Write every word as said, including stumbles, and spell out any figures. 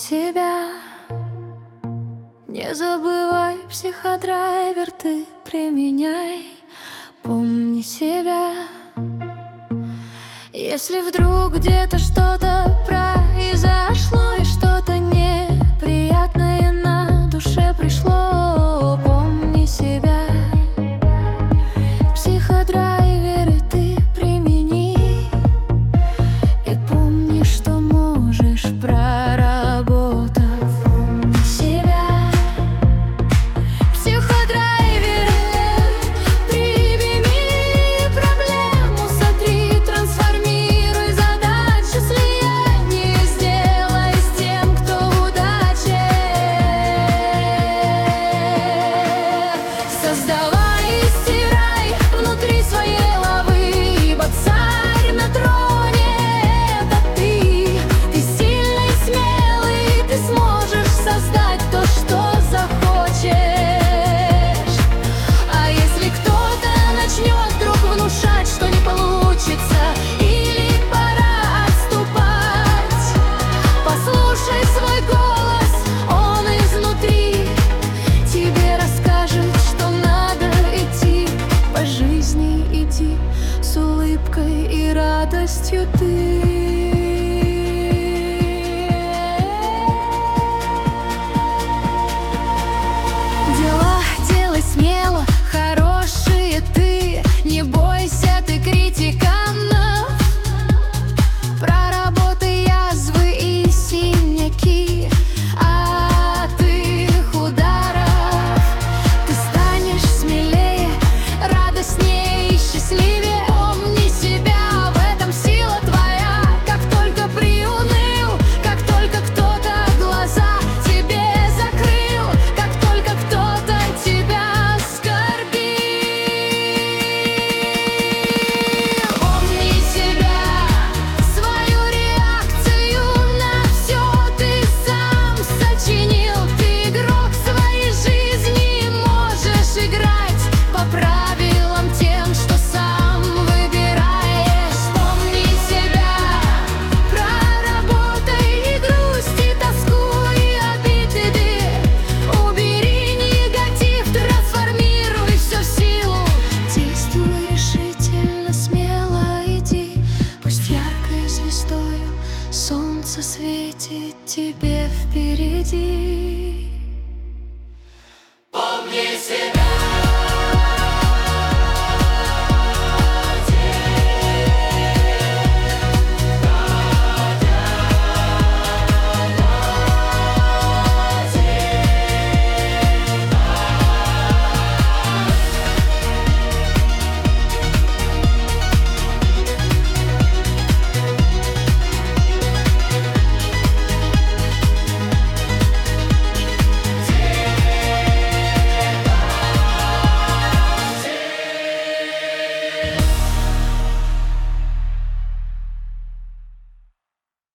себя. Не забывай, психодрайвер ты применяй. Помни себя. Если вдруг где-то что-то произошло и что-то неприятное на душе пришло, помни себя. Психодрайверы ты примени и помни, что можешь, проработав. Помни себя. Психодрайверы, прими проблему, сотри, трансформируй задачу, слияние сделай с тем, кто в удаче. Создавай и стирай внутри своей лавы, ибо царь на троне — это ты. Ты сильный, смелый, ты сможешь создать то, что захочешь. А если кто-то начнет вдруг внушать, что не получится или пора отступать, послушай свой голос, он изнутри тебе расскажет, что надо идти по жизни, иди с улыбкой и радостью ты. Дела делай смело, хорошие ты, не бойся ты критиканов. Проработай язвы и синяки от их ударов. Ты станешь смелее, радостнее и счастливее. Помни себя, в этом сила твоя. Как только приуныл, как только кто-то глаза тебе закрыл, как только кто-то тебя оскорбил, помни себя, свою реакцию на все ты сам сочинил. Ты игрок своей жизни, можешь играть по правилам тем, что сам выбираешь. Помни себя, проработай и грусть, и тоску, и обиды. Убери негатив, трансформируй все в силу. Действуй решительно, смело иди, пусть яркой звездою солнце светит тебе впереди. Помни себя.